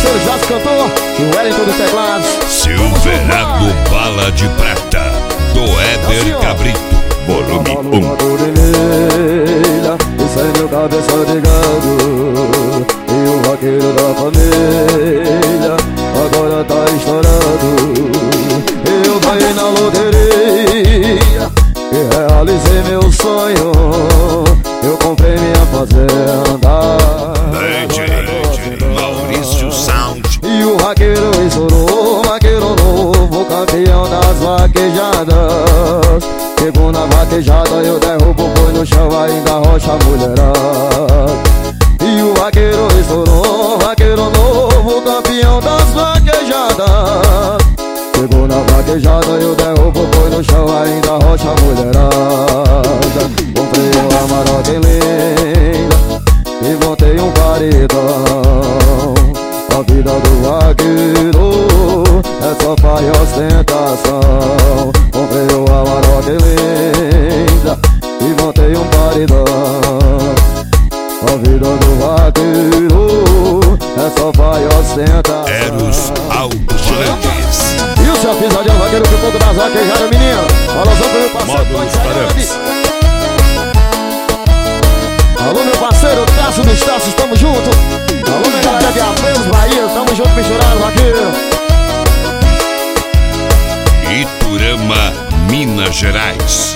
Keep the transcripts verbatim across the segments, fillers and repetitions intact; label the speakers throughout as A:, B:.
A: parceiro Jazz Cantor e o Wellington dos teclados.
B: Silverado Bala de Prata, do Éder Cabrito, volume um.
C: Isso é meu cabeça de gado e o vaqueiro da família agora tá estourado. Eu ganhei na loteria e realizei meu sonho. Eu comprei minha fazenda.
B: D J Maurício Sound.
C: E o vaqueiro estourou, vaqueiro novo, campeão das vaquejadas. Chegou na vaquejada, eu derrubo o boi no chão, ainda rocha a mulherada. E o vaqueiro estourou, vaqueiro novo, campeão das vaquejadas. Chegou na vaquejada, eu derrubo o boi no chão, ainda rocha a mulherada. Comprei uma Amarok linda e montei um paredão. A vida do vaqueiro é só pai e ostentação. Comprei uma Amarok linda e montei um paredão. A vida do vaqueiro é só pai e ostentação.
B: Eros Alto-Falantes.
A: E o seu pisadinho vaqueiro que o pouco das vaquejadas, menino. Alôzão pro meu parceiro
B: Módulos Tarantes.
A: Alô meu parceiro Taço dos Taços, tamo junto. Alô minha galera de Apelos, Bahia, tamo junto misturado, vaqueiro.
B: Iturama, Minas Gerais.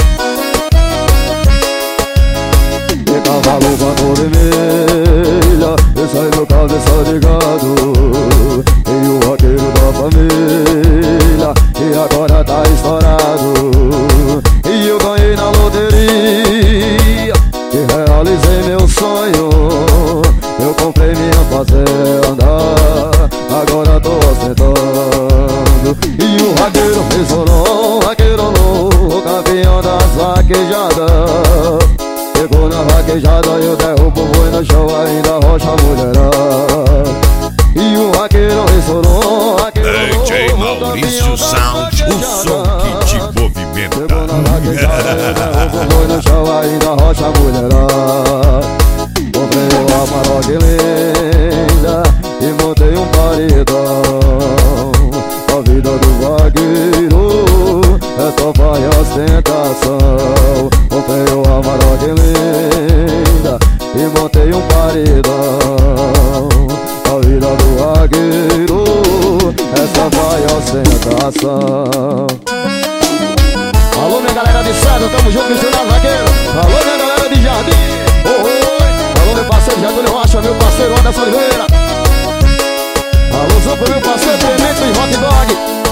C: De cavalo com a cor vermelha, esse aí meu cabeça de gado e o vaqueiro da família, e agora tá estourado. E eu ganhei na loteria e realizei meu sonho. Eu comprei minha fazenda, agora tô ostentando. E o vaqueiro estourou, vaqueiro novo, campeão das vaquejadas. Chegou na vaquejada, eu derrubo o boi no chão, ainda rocha a mulherada. E o vaqueiro estourou, vaqueiro
B: D J Maurício Sound, o som que te movimenta.
C: chegou na vaquejada, eu derrubo o boi no chão, ainda rocha a mulherada. Comprei uma Amarok linda e montei um paredão. A vida do vaqueiro é só pai e ostentação. Comprei uma Amarok linda e montei um paredão. A vida do vaqueiro é só pai e ostentação.
A: Alô minha galera de Sado, tamo junto misturado, vaqueiro. Alô minha galera de Jardim. Oh, oi. Alô meu parceiro Jadônio Rocha, meu parceiro Anderson Oliveira. Alôzão pro meu parceiro Clemente do Hot Dog.